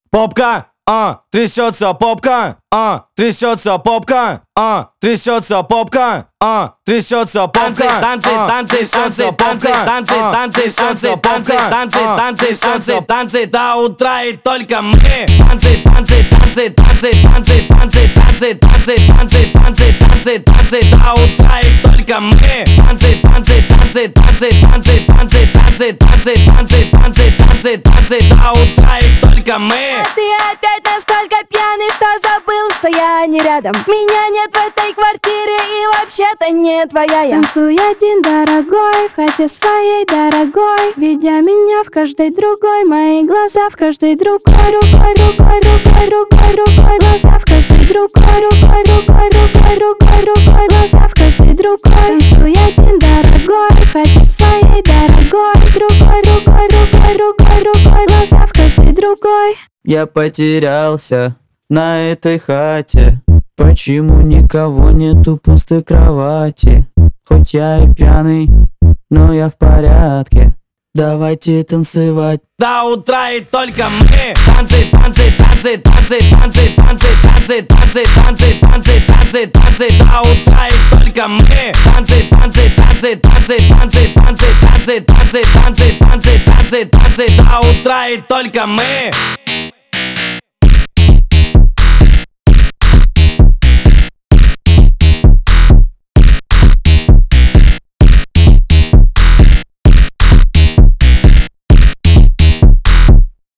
Попка, трясется попка, трясется попка, трясется попка, трясется попка. Танцы, танцы, танцы, танцы, танцы, танцы, танцы, танцы, танцы, танцы, танцы, танцы до утра и только мы. Танцы, танцы, танцы, танцы, танцы, танцы, танцы, танцы, танцы, танцы, танцы, танцы до утра и только мы. Танцы, танцы, танцы, танцы, танцы, танцы, танцы, танцы, танцы, танцы, танцы, танцы до утра и только мы. Ты опять настолько пьяный, что забыл, что я не рядом. Меня нет в этой квартире и вообще-то не твоя я. Танцуй один, дорогой, в хате своей дорогой, видя меня в каждой другой, мои глаза в каждой другой. Рукой, рукой, рукой, рукой, рукой, глаза в каждой другой. Рукой, рукой, рукой, рукой, рукой, глаза в каждой другой. Танцуй один, дорогой, в хате своей дорогой, другой, рукой, рукой, рукой, рукой, глаза в каждой другой. Я потерялся на этой хате. Почему никого нету пустой кровати? Хоть я и пьяный, но я в порядке. Давайте танцевать до утра и только мы. Танцы, танцы, танцы, танцы, танцы, танцы, танцы, танцы, танцы, танцы, танцы, танцы до утра и только мы. Танцы, танцы, танцы, танцы, танцы, танцы, танцы, танцы, танцы, танцы, танцы, танцы до утра и только мы.